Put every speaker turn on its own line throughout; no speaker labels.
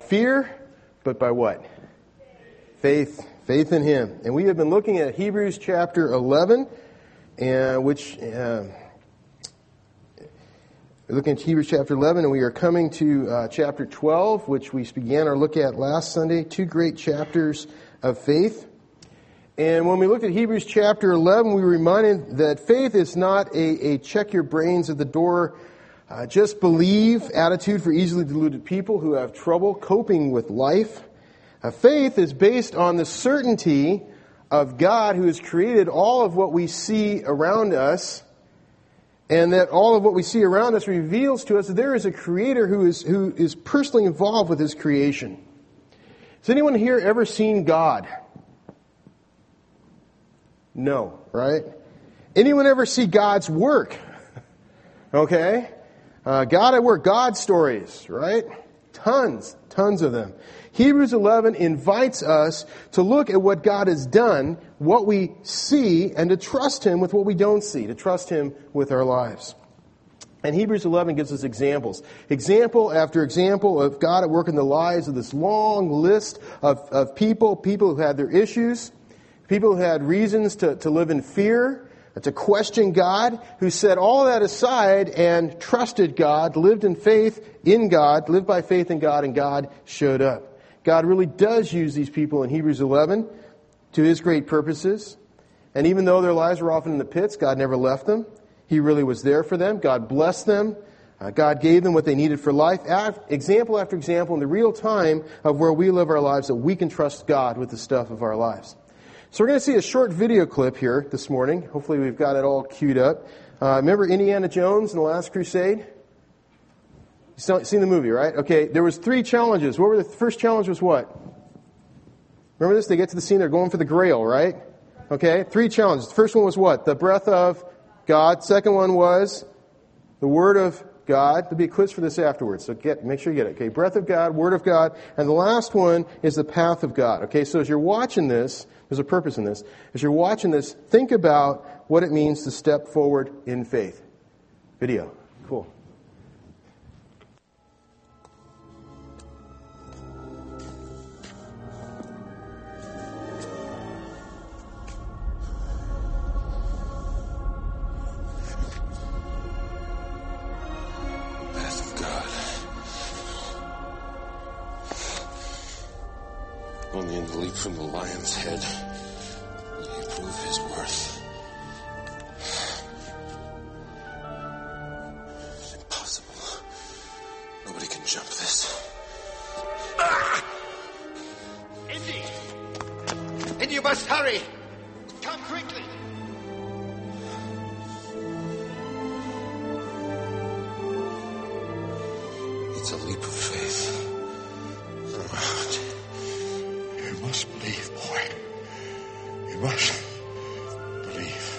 fear, but by what? Faith. Faith in Him. And we have been looking at Hebrews chapter 11, we're looking at Hebrews chapter 11, and we are coming to chapter 12, which we began our look at last Sunday. 2 great chapters of faith. And when we looked at Hebrews chapter 11, we were reminded that faith is not a check your brains at the door, just believe attitude for easily deluded people who have trouble coping with life. Faith is based on the certainty of God who has created all of what we see around us, and that all of what we see around us reveals to us that there is a Creator who is personally involved with His creation. Has anyone here ever seen God? No, right? Anyone ever see God's work? Okay? God at work, God stories, right? Tons of them. Hebrews 11 invites us to look at what God has done, what we see, and to trust Him with what we don't see, to trust Him with our lives. And Hebrews 11 gives us examples. Example after example of God at work in the lives of this long list of people who had their issues, people who had reasons to live in fear, to question God, who set all that aside and trusted God, lived in faith in God, lived by faith in God, and God showed up. God really does use these people in Hebrews 11 to His great purposes. And even though their lives were often in the pits, God never left them. He really was there for them. God blessed them. God gave them what they needed for life. Example after example in the real time of where we live our lives, that we can trust God with the stuff of our lives. So we're going to see a short video clip here this morning. Hopefully we've got it all queued up. Remember Indiana Jones and the Last Crusade? You've seen the movie, right? Okay, there was 3 challenges. What were the first challenge was what? Remember this? They get to the scene, they're going for the Grail, right? Okay, 3 challenges. The first one was what? The breath of God. Second one was the Word of God. There'll be a quiz for this afterwards, so make sure you get it. Okay, breath of God, Word of God, and the last one is the path of God. Okay, so as you're watching this, there's a purpose in this. As you're watching this, think about what it means to step forward in faith. Video. Cool.
Only in the leap from the lion's head will he prove his worth. It's impossible. Nobody can jump this.
Ah! Indy, you must hurry. Come quickly.
It's a leap of faith.
You must believe, boy. You must believe.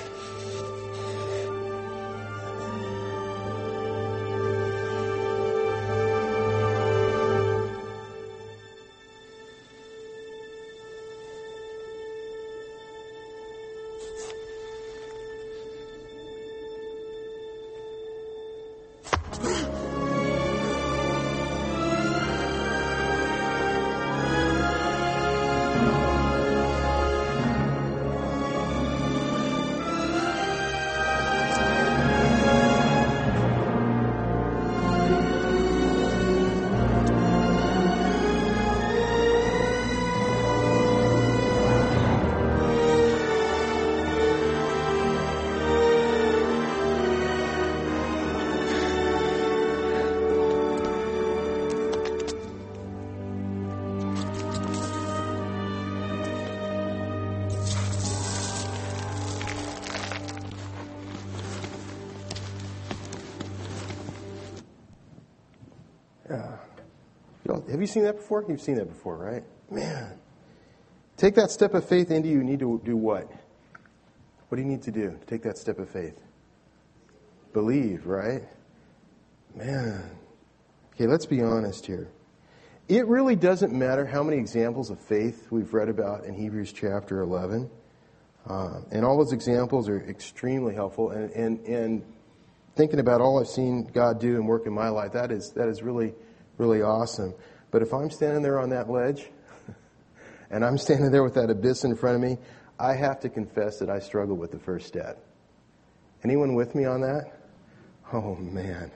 Have you seen that before? You've seen that before, right? Man. Take that step of faith into you need to do what? What do you need to do to take that step of faith? Believe, right? Man. Okay, let's be honest here. It really doesn't matter how many examples of faith we've read about in Hebrews chapter 11. And all those examples are extremely helpful. And thinking about all I've seen God do and work in my life, that is really, really awesome. But if I'm standing there on that ledge, and I'm standing there with that abyss in front of me, I have to confess that I struggle with the first step. Anyone with me on that? Oh, man.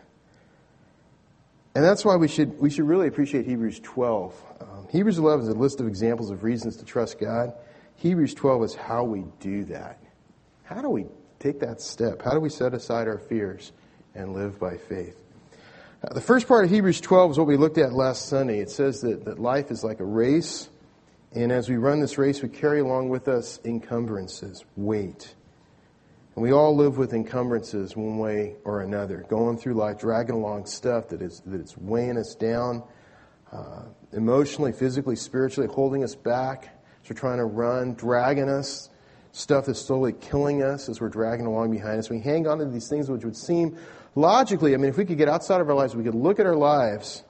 And that's why we should really appreciate Hebrews 12. Hebrews 11 is a list of examples of reasons to trust God. Hebrews 12 is how we do that. How do we take that step? How do we set aside our fears and live by faith? The first part of Hebrews 12 is what we looked at last Sunday. It says that life is like a race, and as we run this race, we carry along with us encumbrances, weight. And we all live with encumbrances one way or another, going through life, dragging along stuff that is weighing us down, emotionally, physically, spiritually, holding us back as we're trying to run, dragging us, stuff that's slowly killing us as we're dragging along behind us. We hang on to these things which would seem logically, if we could get outside of our lives, we could look at our lives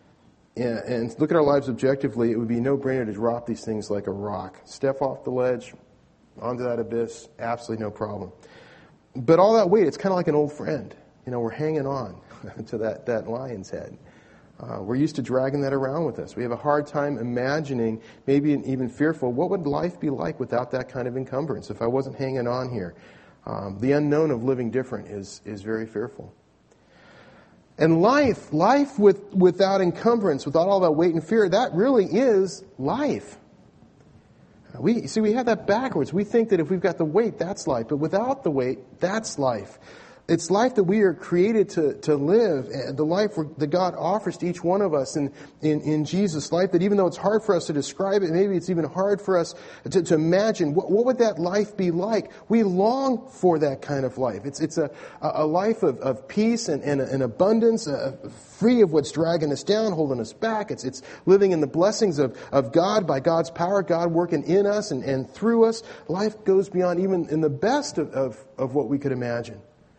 and look at our lives objectively, it would be a no-brainer to drop these things like a rock. Step off the ledge, onto that abyss, absolutely no problem. But all that weight, it's kind of like an old friend. We're hanging on to that lion's head. We're used to dragging that around with us. We have a hard time imagining, maybe even fearful, what would life be like without that kind of encumbrance if I wasn't hanging on here? The unknown of living different is very fearful. And life without encumbrance, without all that weight and fear, that really is life. We have that backwards. We think that if we've got the weight, that's life. But without the weight, that's life. It's life that we are created to live, the life that God offers to each one of us in Jesus' life, that even though it's hard for us to describe it, maybe it's even hard for us to imagine, what would that life be like? We long for that kind of life. It's a life of peace and abundance, free of what's dragging us down, holding us back. It's living in the blessings of God by God's power, God working in us and through us. Life goes beyond even in the best of what we could imagine.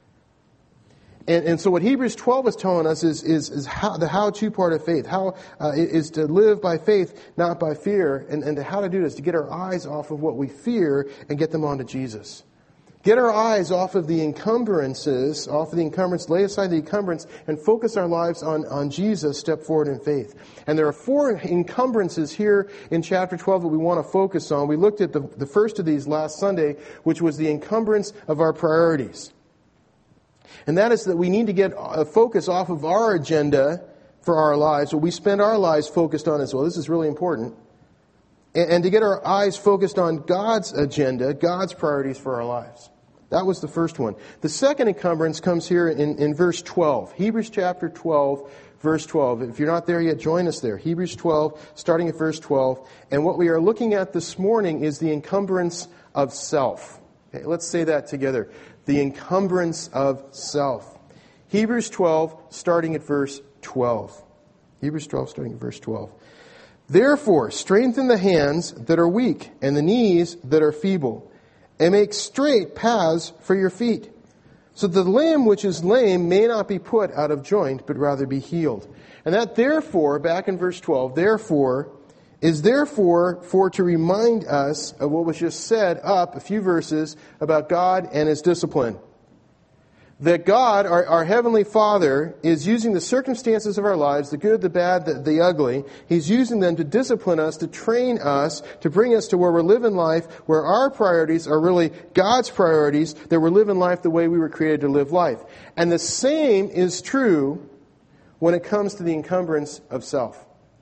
And so what Hebrews 12 is telling us is how, the how-to part of faith. How is to live by faith, not by fear. And how to do this, to get our eyes off of what we fear and get them onto Jesus. Get our eyes off of the encumbrances, lay aside the encumbrance, and focus our lives on Jesus, step forward in faith. And there are 4 encumbrances here in chapter 12 that we want to focus on. We looked at the first of these last Sunday, which was the encumbrance of our priorities. And that is that we need to get a focus off of our agenda for our lives, what we spend our lives focused on as well. This is really important. And to get our eyes focused on God's agenda, God's priorities for our lives. That was the first one. The second encumbrance comes here in verse 12. Hebrews chapter 12, verse 12. If you're not there yet, join us there. Hebrews 12, starting at verse 12. And what we are looking at this morning is the encumbrance of self. Okay, let's say that together. The encumbrance of self. Hebrews 12, starting at verse 12. Hebrews 12, starting at verse 12. Therefore, strengthen the hands that are weak and the knees that are feeble, and make straight paths for your feet, so that the limb which is lame may not be put out of joint, but rather be healed. And that therefore, back in verse 12, therefore, is therefore for to remind us of what was just said up a few verses about God and His discipline. That God, our Heavenly Father, is using the circumstances of our lives, the good, the bad, the ugly. He's using them to discipline us, to train us, to bring us to where we're living life, where our priorities are really God's priorities, that we're living life the way we were created to live life. And the same is true when it comes to the encumbrance of self.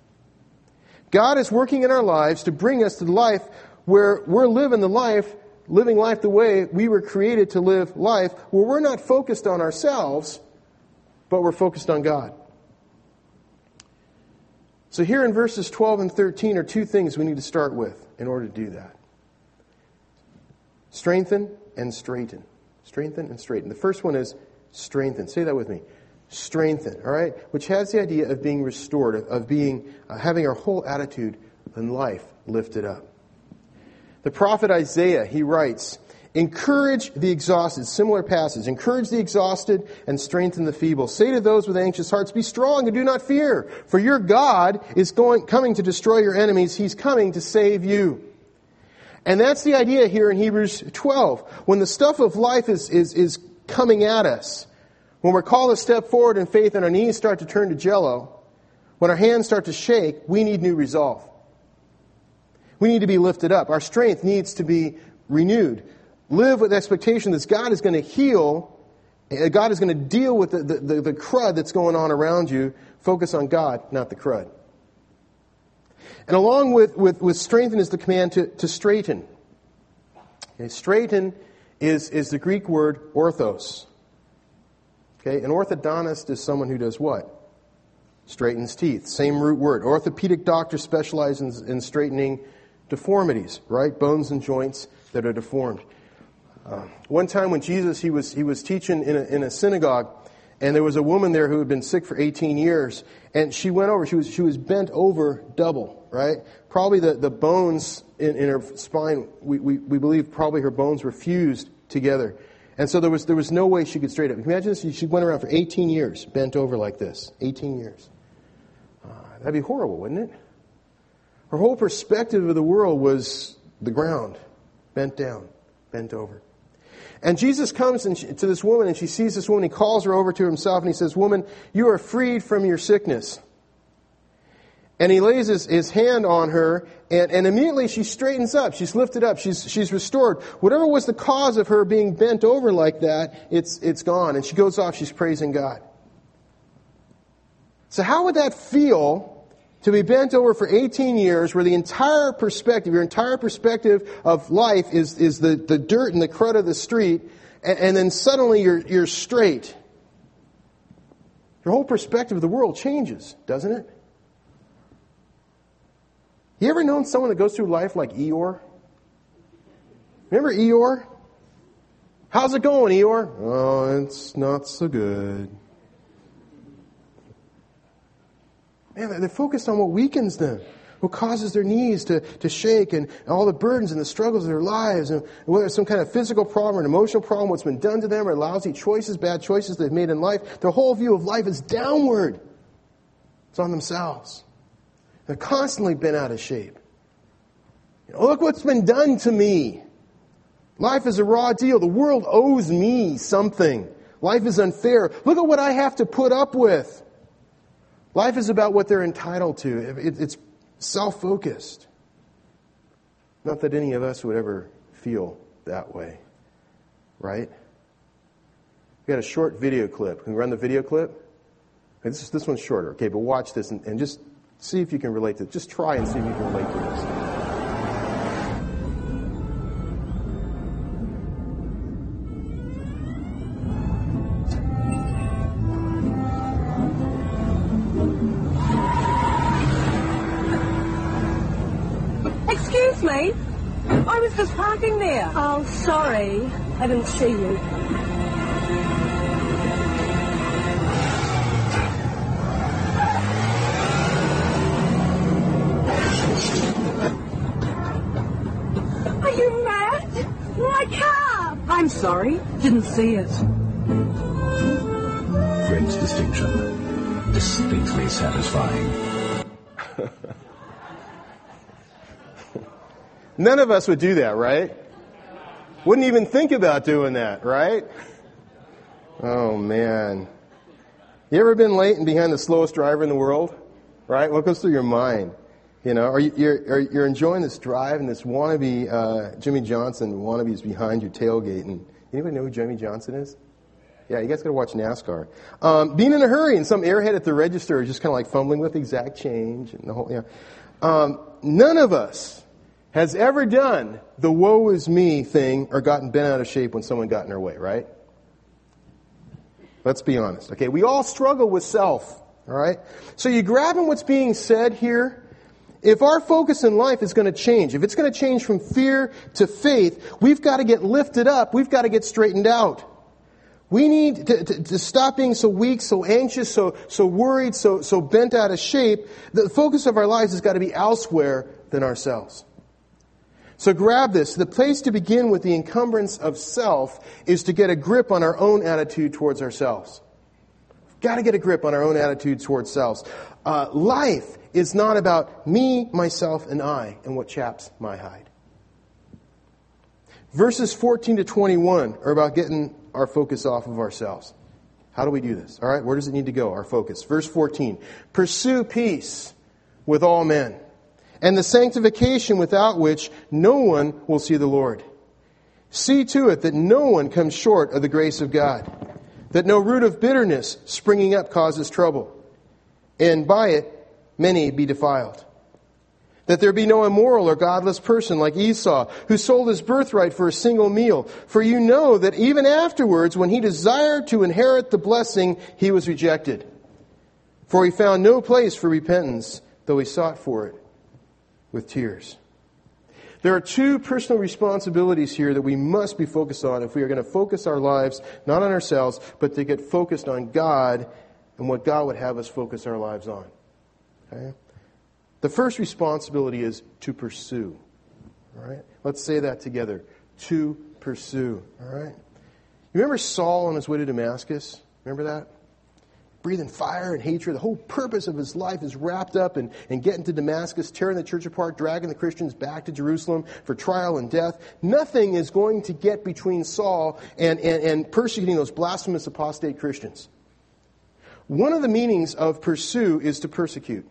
God is working in our lives to bring us to the life where we're living life the way we were created to live life, where we're not focused on ourselves, but we're focused on God. So here in verses 12 and 13 are 2 things we need to start with in order to do that. Strengthen and straighten. Strengthen and straighten. The first one is strengthen. Say that with me. Strengthen, all right? Which has the idea of being restored, of being having our whole attitude in life lifted up. The prophet Isaiah, he writes, encourage the exhausted, similar passage, encourage the exhausted and strengthen the feeble. Say to those with anxious hearts, be strong and do not fear, for your God is coming to destroy your enemies. He's coming to save you. And that's the idea here in Hebrews 12. When the stuff of life is coming at us, when we're called to step forward in faith and our knees start to turn to jello, When our hands start to shake, we need new resolve. We need to be lifted up. Our strength needs to be renewed. Live with the expectation that God is going to heal. God is going to deal with the crud that's going on around you. Focus on God, not the crud. And along with strengthen is the command to straighten. Okay, straighten is the Greek word orthos. Okay, an orthodontist is someone who does what? Straightens teeth. Same root word. Orthopedic doctor specializes in straightening deformities, right? Bones and joints that are deformed. One time when Jesus, he was teaching in a synagogue, and there was a woman there who had been sick for 18 years, and she went over, she was bent over double, right? Probably the bones in her spine, we believe probably her bones were fused together. And so there was no way she could straighten up. Imagine this, she went around for 18 years, bent over like this. 18 years. That'd be horrible, wouldn't it? Her whole perspective of the world was the ground, bent down, bent over. And Jesus comes to this woman, and she sees this woman. He calls her over to himself, and he says, "Woman, you are freed from your sickness." And he lays his hand on her, and immediately she straightens up. She's lifted up. She's restored. Whatever was the cause of her being bent over like that, it's gone. And she goes off. She's praising God. So how would that feel to be bent over for 18 years, where the entire perspective, your entire perspective of life is the dirt and the crud of the street, and then suddenly you're straight? Your whole perspective of the world changes, doesn't it? You ever known someone that goes through life like Eeyore? Remember Eeyore? How's it going, Eeyore? Oh, it's not so good. Man, they're focused on what weakens them, what causes their knees to shake, and all the burdens and the struggles of their lives, and whether it's some kind of physical problem or an emotional problem, what's been done to them, or lousy choices, bad choices they've made in life. Their whole view of life is downward. It's on themselves. They're constantly bent out of shape. Look what's been done to me. Life is a raw deal. The world owes me something. Life is unfair. Look at what I have to put up with. Life is about what they're entitled to. It's self-focused. Not that any of us would ever feel that way. Right? We got a short video clip. Can we run the video clip? This one's shorter. Okay, but watch this and just see if you can relate to it. Just try and see if you can relate to this.
Excuse me. I was just parking there. Oh, sorry. I didn't see you. Are you mad? My car! I'm sorry. Didn't see it.
Great distinction. Distinctly satisfying.
None of us would do that, right? Wouldn't even think about doing that, right? Oh, man. You ever been late and behind the slowest driver in the world? Right? What goes through your mind? You know, you're enjoying this drive, and this wannabe Jimmy Johnson wannabe is behind your tailgate. And anybody know who Jimmy Johnson is? Yeah, you guys got to watch NASCAR. Being in a hurry, and some airhead at the register is just kind of like fumbling with exact change and the whole. Yeah. None of us has ever done the woe is me thing or gotten bent out of shape when someone got in our way, right? Let's be honest. Okay, we all struggle with self. All right. So you grabbing what's being said here. If our focus in life is going to change, if it's going to change from fear to faith, we've got to get lifted up. We've got to get straightened out. We need to stop being so weak, so anxious, so worried, so bent out of shape. The focus of our lives has got to be elsewhere than ourselves. So grab this. The place to begin with the encumbrance of self is to get a grip on our own attitude towards ourselves. Got to get a grip on our own attitude towards selves. Life is not about me, myself, and I, and what chaps my hide. Verses 14 to 21 are about getting our focus off of ourselves. How do we do this? All right, where does it need to go? Our focus. Verse 14. Pursue peace with all men, and the sanctification without which no one will see the Lord. See to it that no one comes short of the grace of God, that no root of bitterness springing up causes trouble, and by it many be defiled. That there be no immoral or godless person like Esau, who sold his birthright for a single meal. For you know that even afterwards, when he desired to inherit the blessing, he was rejected. For he found no place for repentance, though he sought for it with tears. There are two personal responsibilities here that we must be focused on if we are going to focus our lives, not on ourselves, but to get focused on God and what God would have us focus our lives on. Okay? The first responsibility is to pursue. All right? Let's say that together. To pursue. All right? You remember Saul on his way to Damascus? Remember that? Breathing fire and hatred. The whole purpose of his life is wrapped up in getting to Damascus, tearing the church apart, dragging the Christians back to Jerusalem for trial and death. Nothing is going to get between Saul and persecuting those blasphemous apostate Christians. One of the meanings of pursue is to persecute.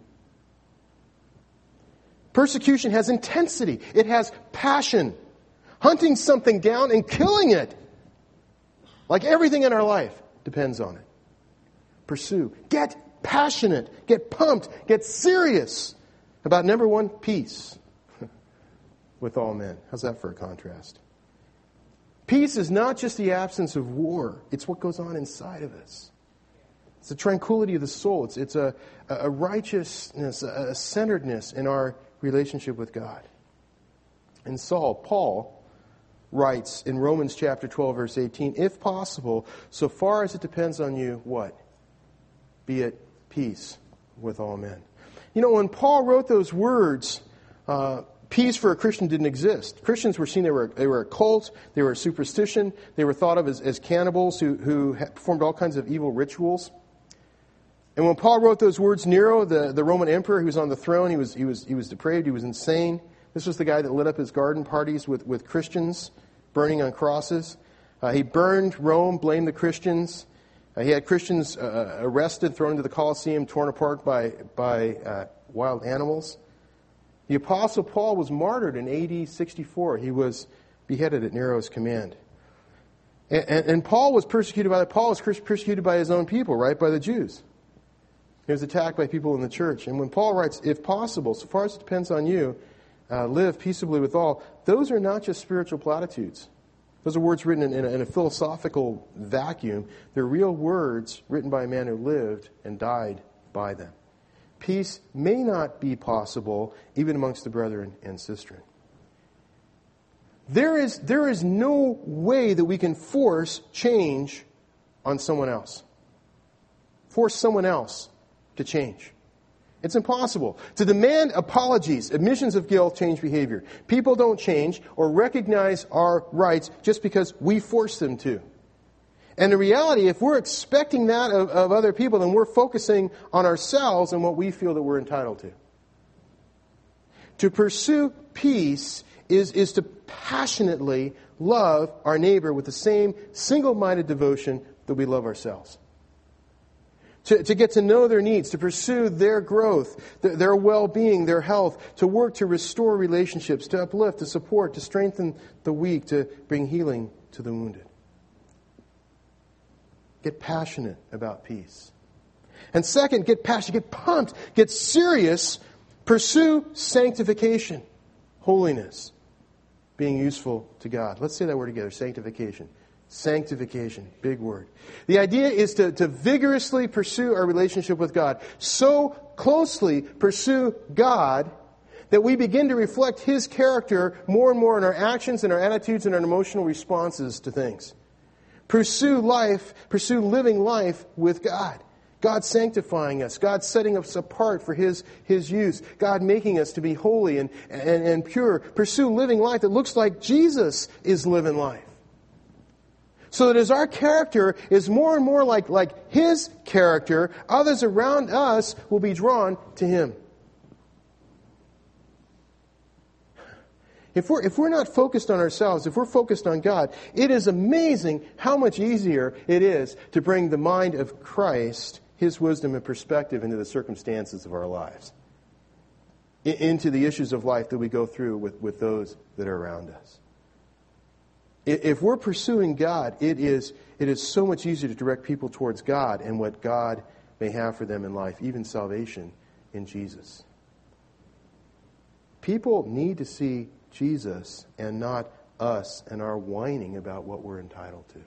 Persecution has intensity. It has passion. Hunting something down and killing it. Like everything in our life depends on it. Pursue. Get passionate. Get pumped. Get serious about number one, peace with all men. How's that for a contrast? Peace is not just the absence of war. It's what goes on inside of us. It's the tranquility of the soul. It's a righteousness, a centeredness in our relationship with God. And Paul writes in Romans chapter 12, verse 18, if possible, so far as it depends on you, what? Be at peace with all men. You know, when Paul wrote those words, peace for a Christian didn't exist. Christians were seen, they were a cult, they were a superstition, they were thought of as cannibals who performed all kinds of evil rituals. And when Paul wrote those words, Nero, the Roman emperor who was on the throne, he was depraved, he was insane. This was the guy that lit up his garden parties with Christians burning on crosses. He burned Rome, blamed the Christians. He had Christians arrested, thrown into the Colosseum, torn apart by wild animals. The Apostle Paul was martyred in AD 64. He was beheaded at Nero's command. And Paul was persecuted by his own people, right? By the Jews. He was attacked by people in the church. And when Paul writes, if possible, so far as it depends on you, live peaceably with all, those are not just spiritual platitudes. Those are words written in a philosophical vacuum. They're real words written by a man who lived and died by them. Peace may not be possible even amongst the brethren and sistren. There is no way that we can force change on someone else. Force someone else to change. It's impossible. To demand apologies, admissions of guilt, change behavior. People don't change or recognize our rights just because we force them to. And in reality, if we're expecting that of other people, then we're focusing on ourselves and what we feel that we're entitled to. To pursue peace is to passionately love our neighbor with the same single-minded devotion that we love ourselves. To get to know their needs, to pursue their growth, their well-being, their health, to work to restore relationships, to uplift, to support, to strengthen the weak, to bring healing to the wounded. Get passionate about peace. And second, get passionate, get pumped, get serious, pursue sanctification, holiness, being useful to God. Let's say that word together, sanctification. Sanctification, big word. The idea is to vigorously pursue our relationship with God. So closely pursue God that we begin to reflect His character more and more in our actions and our attitudes and our emotional responses to things. Pursue living life with God. God sanctifying us. God setting us apart for His use. God making us to be holy and pure. Pursue living life that looks like Jesus is living life. So that as our character is more and more like His character, others around us will be drawn to Him. If we're not focused on ourselves, if we're focused on God, it is amazing how much easier it is to bring the mind of Christ, His wisdom and perspective into the circumstances of our lives, into the issues of life that we go through with those that are around us. If we're pursuing God, it is so much easier to direct people towards God and what God may have for them in life, even salvation in Jesus. People need to see Jesus and not us and our whining about what we're entitled to.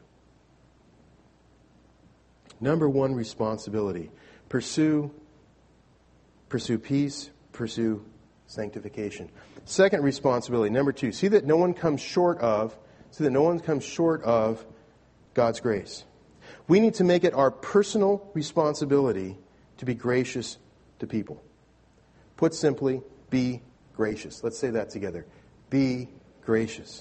Number one responsibility. Pursue peace, pursue sanctification. Second responsibility, number two, see that no one comes short of God's grace. We need to make it our personal responsibility to be gracious to people. Put simply, be gracious. Let's say that together. Be gracious.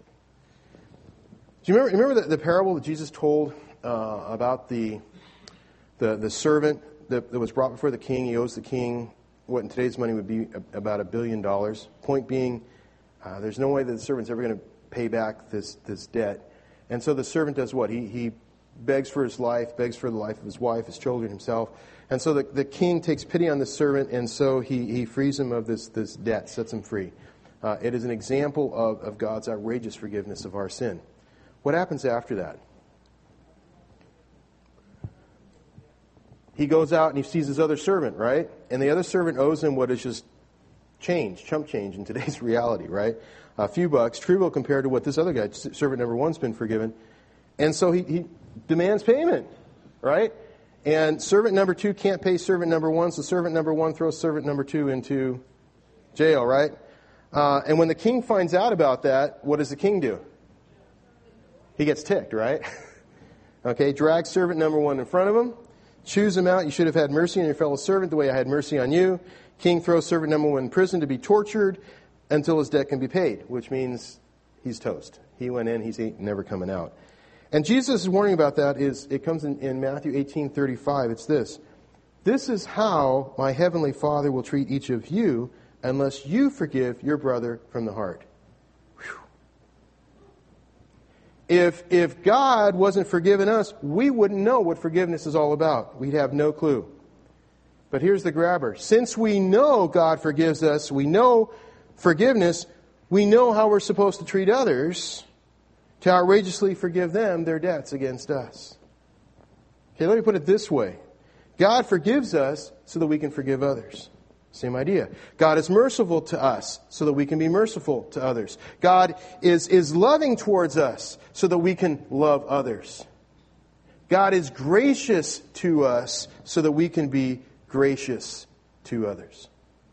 Do you remember the parable that Jesus told about the servant that was brought before the king? He owes the king what in today's money would be about $1 billion. Point being, there's no way that the servant's ever going to pay back this debt. And so the servant does what? He begs for his life, begs for the life of his wife, his children, himself. And so the king takes pity on the servant, and so he frees him of this debt, sets him free. It is an example of God's outrageous forgiveness of our sin. What happens after that? He goes out and he sees his other servant, right? And the other servant owes him what is just change, chump change in today's reality, right? A few bucks, trivial compared to what this other guy, servant number one's been forgiven. And so he demands payment, right? And servant number two can't pay servant number one, so servant number one throws servant number two into jail, right? And when the king finds out about that, what does the king do? He gets ticked, right? Okay, drags servant number one in front of him, chews him out. You should have had mercy on your fellow servant the way I had mercy on you. King throws servant number one in prison to be tortured until his debt can be paid, which means he's toast. He went in, he's never coming out. And Jesus' warning about that it comes in Matthew 18:35. It's this. This is how my heavenly Father will treat each of you unless you forgive your brother from the heart. Whew. If God wasn't forgiving us, we wouldn't know what forgiveness is all about. We'd have no clue. But here's the grabber. Since we know God forgives us, we know forgiveness, we know how we're supposed to treat others to outrageously forgive them their debts against us. Okay, let me put it this way. God forgives us so that we can forgive others. Same idea. God is merciful to us so that we can be merciful to others. God is loving towards us so that we can love others. God is gracious to us so that we can be gracious to others.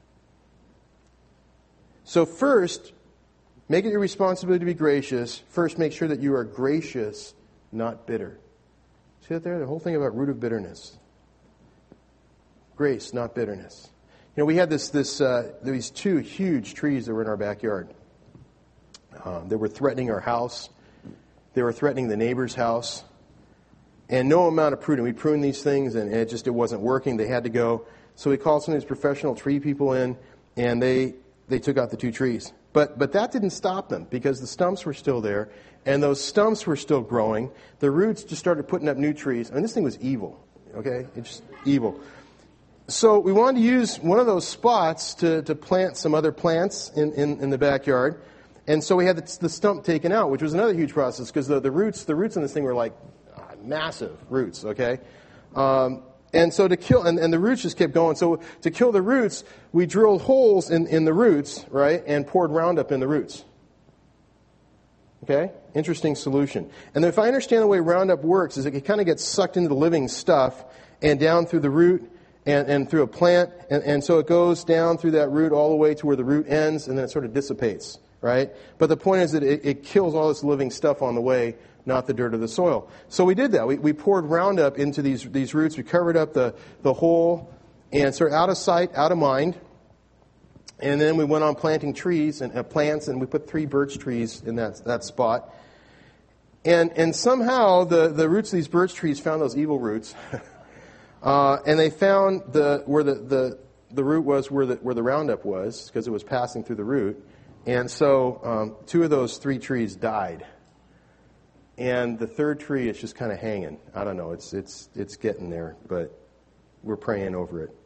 So first, make it your responsibility to be gracious. First, make sure that you are gracious, not bitter. See that there? The whole thing about root of bitterness. Grace, not bitterness. You know, we had these two huge trees that were in our backyard. They were threatening our house. They were threatening the neighbor's house. And no amount of pruning. We pruned these things and it wasn't working. They had to go. So we called some of these professional tree people in and they took out the two trees. But that didn't stop them because the stumps were still there and those stumps were still growing. The roots just started putting up new trees. I mean, this thing was evil. Okay? It's just evil. So we wanted to use one of those spots to plant some other plants in the backyard. And so we had the stump taken out, which was another huge process because the roots in this thing were like massive roots, okay? And so to kill, and the roots just kept going. So to kill the roots, we drilled holes in the roots, right? And poured Roundup in the roots. Okay? Interesting solution. And if I understand the way Roundup works, is it kind of gets sucked into the living stuff and down through the root and through a plant. And so it goes down through that root all the way to where the root ends and then it sort of dissipates, right? But the point is that it kills all this living stuff on the way, not the dirt of the soil. So we did that. We poured Roundup into these roots. We covered up the hole and sort of out of sight, out of mind. And then we went on planting trees and plants, and we put 3 birch trees in that spot. And somehow the roots of these birch trees found those evil roots, and they found where the root was where the Roundup was because it was passing through the root. And so 2 of those 3 trees died. And the 3rd tree is just kind of hanging. I don't know, it's getting there, but we're praying over it.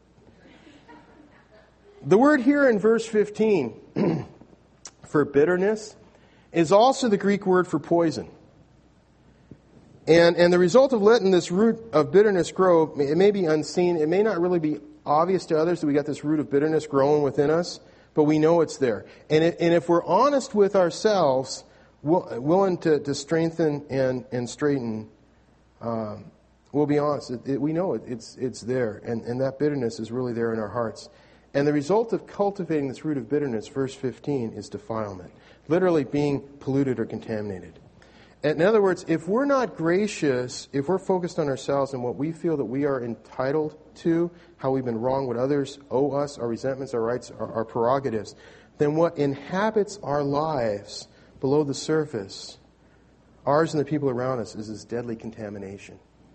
The word here in verse 15 for bitterness is also the Greek word for poison. And the result of letting this root of bitterness grow, it may be unseen. It may not really be obvious to others that we got this root of bitterness growing within us, but we know it's there. And if we're honest with ourselves, willing to strengthen and straighten, we'll be honest. We know it's there. And that bitterness is really there in our hearts. And the result of cultivating this root of bitterness, verse 15, is defilement. Literally being polluted or contaminated. And in other words, if we're not gracious, if we're focused on ourselves and what we feel that we are entitled to, how we've been wrong, what others owe us, our resentments, our rights, our prerogatives, then what inhabits our lives below the surface, ours and the people around us, is this deadly contamination.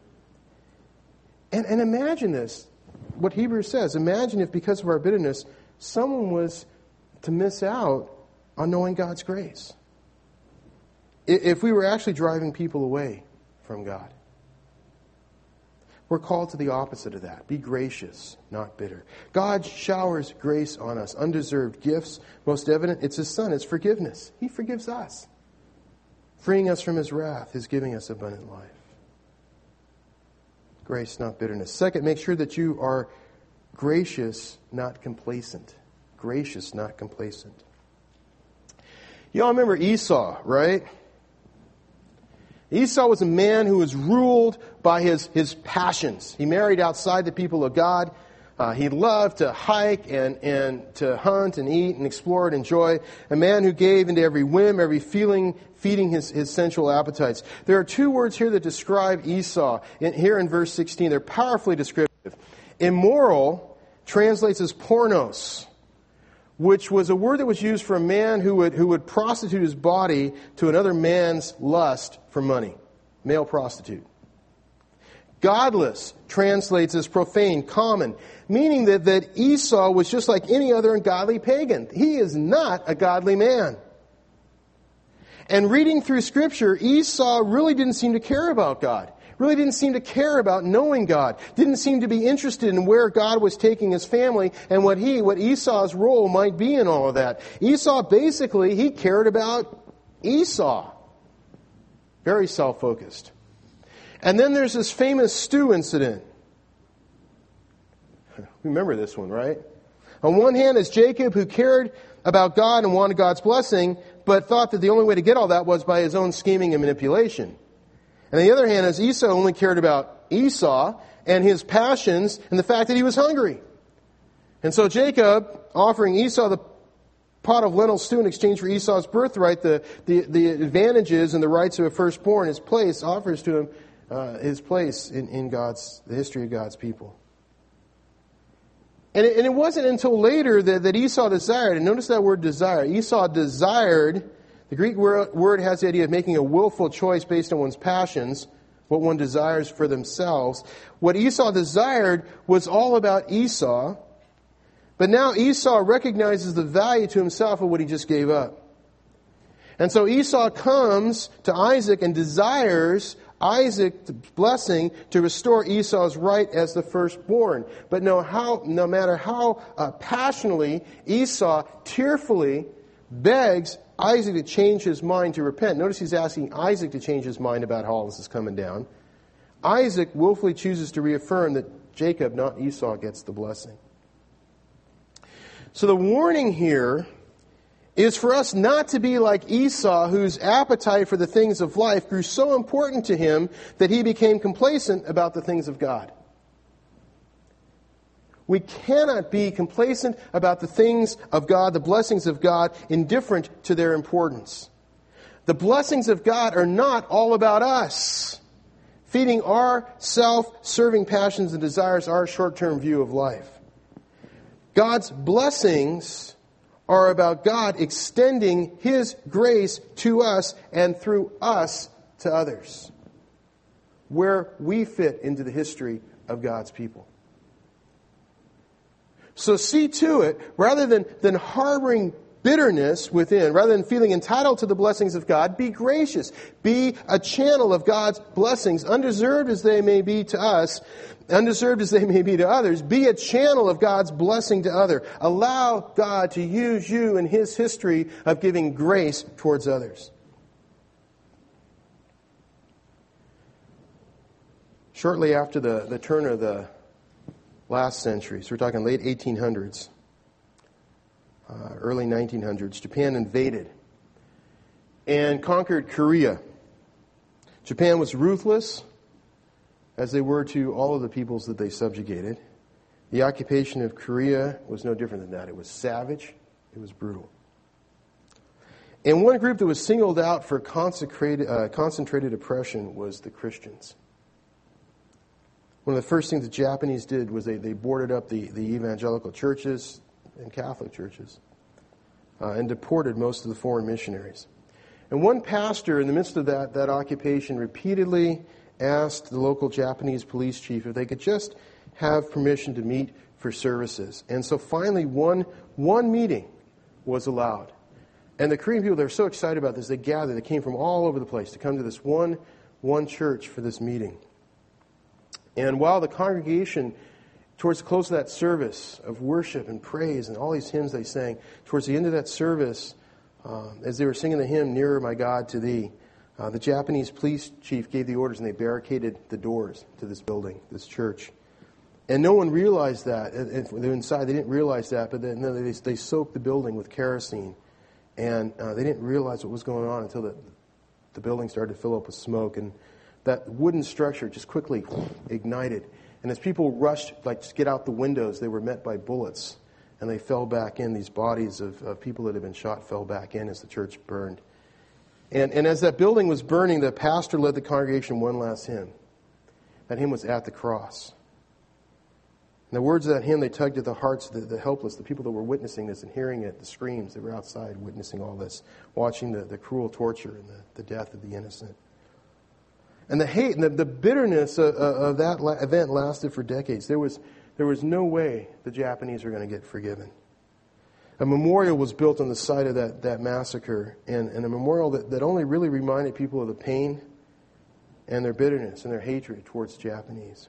And imagine this. What Hebrews says, imagine if because of our bitterness, someone was to miss out on knowing God's grace. If we were actually driving people away from God. We're called to the opposite of that. Be gracious, not bitter. God showers grace on us, undeserved gifts. Most evident, it's His Son, it's forgiveness. He forgives us, freeing us from His wrath, His giving us abundant life. Grace, not bitterness. Second, make sure that you are gracious, not complacent. Gracious, not complacent. You all remember Esau, right? Esau was a man who was ruled by his passions. He married outside the people of God. He loved to hike and to hunt and eat and explore and enjoy. A man who gave into every whim, every feeling, feeding his sensual appetites. There are 2 words here that describe Esau. Here in verse 16, they're powerfully descriptive. Immoral translates as pornos, which was a word that was used for a man who would prostitute his body to another man's lust for money. Male prostitute. Godless translates as profane, common, meaning that Esau was just like any other ungodly pagan. He is not a godly man. And reading through Scripture, Esau really didn't seem to care about God. Really didn't seem to care about knowing God. Didn't seem to be interested in where God was taking his family and what Esau's role might be in all of that. Esau basically, he cared about Esau. Very self-focused. And then there's this famous stew incident. Remember this one, right? On one hand is Jacob, who cared about God and wanted God's blessing, but thought that the only way to get all that was by his own scheming and manipulation. And on the other hand is Esau only cared about Esau and his passions and the fact that he was hungry. And so Jacob, offering Esau the pot of lentil stew in exchange for Esau's birthright, the advantages and the rights of a firstborn, his place, offers to him his place in the history of God's people. And it wasn't until later that Esau desired, and notice that word desire. Esau desired, the Greek word has the idea of making a willful choice based on one's passions, what one desires for themselves. What Esau desired was all about Esau, but now Esau recognizes the value to himself of what he just gave up. And so Esau comes to Isaac and desires Isaac's blessing to restore Esau's right as the firstborn. But no matter how passionately Esau tearfully begs Isaac to change his mind to repent. Notice he's asking Isaac to change his mind about how all this is coming down. Isaac willfully chooses to reaffirm that Jacob, not Esau, gets the blessing. So the warning here is for us not to be like Esau, whose appetite for the things of life grew so important to him that he became complacent about the things of God. We cannot be complacent about the things of God, the blessings of God, indifferent to their importance. The blessings of God are not all about us, feeding our self-serving passions and desires, our short-term view of life. God's blessings are about God extending His grace to us and through us to others, where we fit into the history of God's people. So see to it, rather than harboring bitterness within. Rather than feeling entitled to the blessings of God, be gracious. Be a channel of God's blessings, undeserved as they may be to us, undeserved as they may be to others. Be a channel of God's blessing to others. Allow God to use you in His history of giving grace towards others. Shortly after the turn of the last century, so we're talking late 1800s, early 1900s, Japan invaded and conquered Korea. Japan was ruthless, as they were to all of the peoples that they subjugated. The occupation of Korea was no different than that. It was savage. It was brutal. And one group that was singled out for concentrated oppression was the Christians. One of the first things the Japanese did was they boarded up the evangelical churches and Catholic churches and deported most of the foreign missionaries. And one pastor in the midst of that occupation repeatedly asked the local Japanese police chief if they could just have permission to meet for services. And so finally one meeting was allowed. And the Korean people, they were so excited about this, they gathered. They came from all over the place to come to this one church for this meeting. And while the congregation, towards the close of that service of worship and praise and all these hymns they sang, towards the end of that service, as they were singing the hymn, Nearer My God to Thee, the Japanese police chief gave the orders and they barricaded the doors to this building, this church. And no one realized that. They're inside, they didn't realize that, but then they soaked the building with kerosene. And they didn't realize what was going on until the building started to fill up with smoke. And that wooden structure just quickly ignited. And as people rushed, to get out the windows, they were met by bullets. And they fell back in. These bodies of people that had been shot fell back in as the church burned. And as that building was burning, the pastor led the congregation one last hymn. That hymn was At the Cross. And the words of that hymn, they tugged at the hearts of the helpless, the people that were witnessing this and hearing it, the screams. They were outside witnessing all this, watching the cruel torture and the death of the innocent. And the hate and the bitterness of that event lasted for decades. There was no way the Japanese were going to get forgiven. A memorial was built on the site of that massacre, and a memorial that only really reminded people of the pain and their bitterness and their hatred towards Japanese.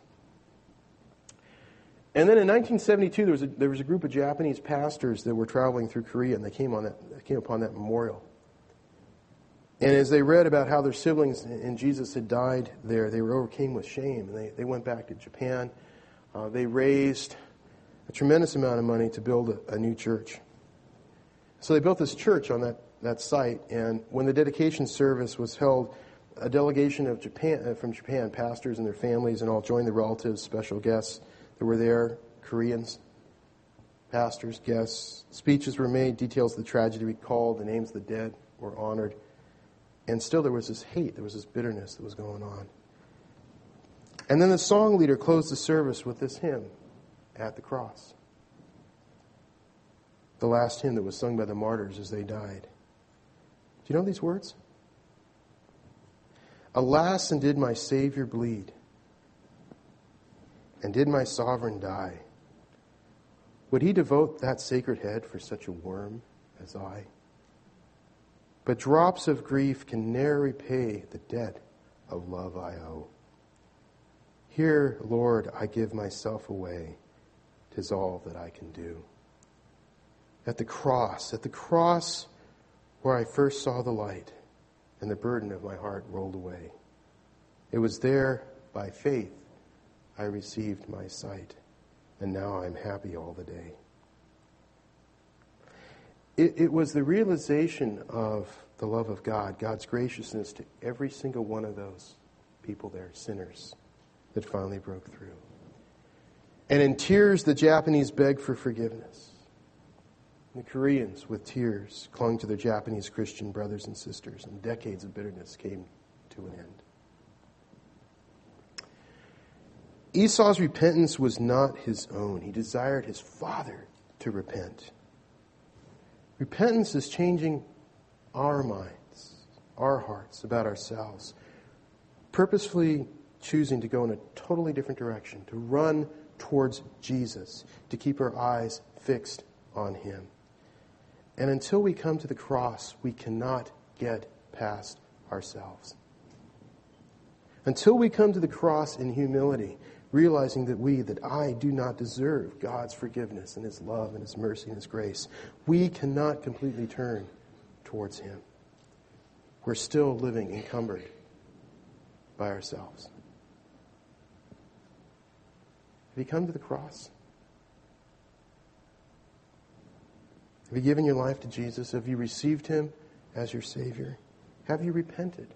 And then in 1972, there was a group of Japanese pastors that were traveling through Korea, and they came upon that memorial. And as they read about how their siblings in Jesus had died there, they were overcome with shame. And they went back to Japan. They raised a tremendous amount of money to build a new church. So they built this church on that site. And when the dedication service was held, a delegation of from Japan, pastors and their families and all joined the relatives, special guests that were there, Koreans, pastors, guests. Speeches were made, details of the tragedy recalled, the names of the dead were honored. And still there was this hate, there was this bitterness that was going on. And then the song leader closed the service with this hymn, At the Cross. The last hymn that was sung by the martyrs as they died. Do you know these words? Alas, and did my Savior bleed? And did my sovereign die? Would he devote that sacred head for such a worm as I? But drops of grief can ne'er repay the debt of love I owe. Here, Lord, I give myself away. 'Tis all that I can do. At the cross where I first saw the light, and the burden of my heart rolled away. It was there, by faith, I received my sight, and now I'm happy all the day. It was the realization of the love of God, God's graciousness to every single one of those people there, sinners, that finally broke through. And in tears, the Japanese begged for forgiveness. And the Koreans, with tears, clung to their Japanese Christian brothers and sisters, and decades of bitterness came to an end. Esau's repentance was not his own. He desired his father to repent. Repentance is changing our minds, our hearts about ourselves, purposefully choosing to go in a totally different direction, to run towards Jesus, to keep our eyes fixed on Him. And until we come to the cross, we cannot get past ourselves. Until we come to the cross in humility, realizing that I do not deserve God's forgiveness and His love and His mercy and His grace, we cannot completely turn towards Him. We're still living encumbered by ourselves. Have you come to the cross? Have you given your life to Jesus? Have you received Him as your Savior? Have you repented?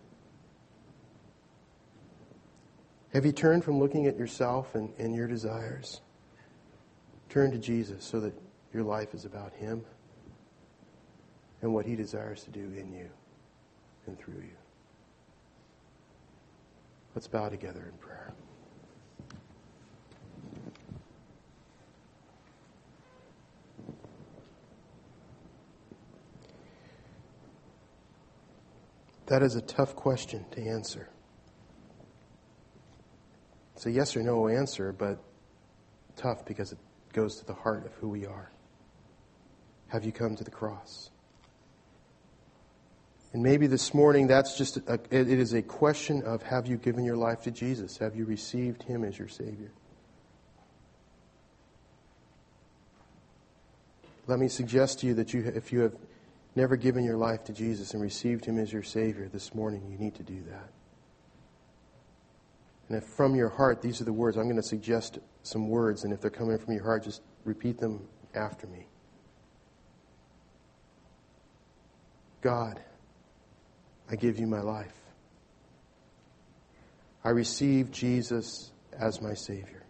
Have you turned from looking at yourself and your desires? Turn to Jesus so that your life is about Him and what He desires to do in you and through you. Let's bow together in prayer. That is a tough question to answer. It's a yes or no answer, but tough because it goes to the heart of who we are. Have you come to the cross? And maybe this morning it is a question of, have you given your life to Jesus? Have you received Him as your Savior? Let me suggest to you that if you have never given your life to Jesus and received Him as your Savior, this morning you need to do that. And if from your heart, these are the words, I'm going to suggest some words, and if they're coming from your heart, just repeat them after me. God, I give you my life. I receive Jesus as my Savior.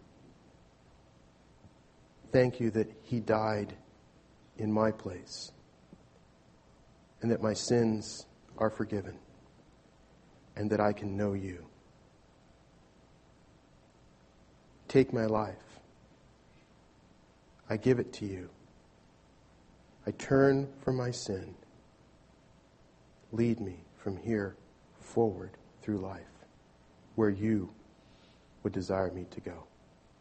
Thank you that He died in my place and that my sins are forgiven and that I can know you. Take my life. I give it to you. I turn from my sin. Lead me from here forward through life, where you would desire me to go.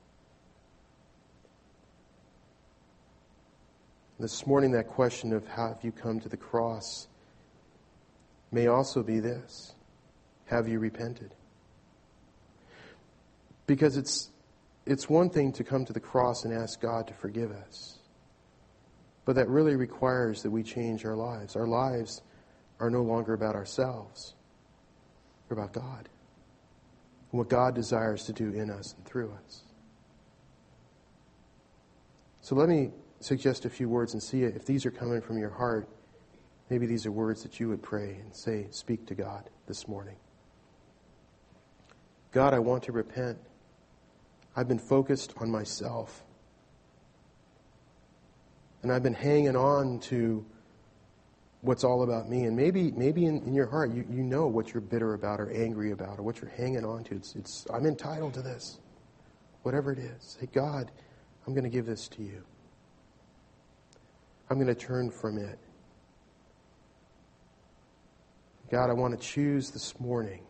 This morning, that question of how have you come to the cross may also be this: have you repented? Because it's one thing to come to the cross and ask God to forgive us, but that really requires that we change our lives. Our lives are no longer about ourselves. They're about God and what God desires to do in us and through us. So let me suggest a few words and see if these are coming from your heart. Maybe these are words that you would pray and say, speak to God this morning. God, I want to repent. I've been focused on myself. And I've been hanging on to what's all about me. And maybe in your heart, you know what you're bitter about or angry about or what you're hanging on to. It's I'm entitled to this. Whatever it is. Say, God, I'm going to give this to you. I'm going to turn from it. God, I want to choose this morning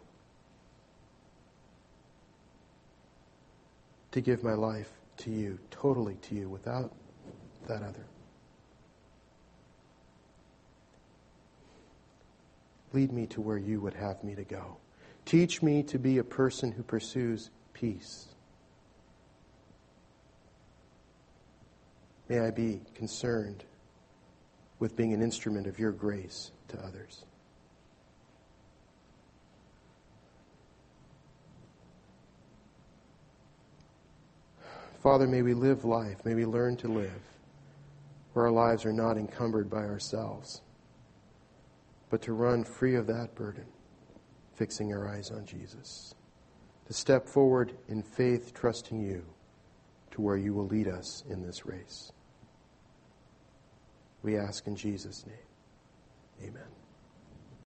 to give my life to you, totally to you, without that other. Lead me to where you would have me to go. Teach me to be a person who pursues peace. May I be concerned with being an instrument of your grace to others. Father, may we live life, may we learn to live where our lives are not encumbered by ourselves, but to run free of that burden, fixing our eyes on Jesus. To step forward in faith, trusting you to where you will lead us in this race. We ask in Jesus' name. Amen.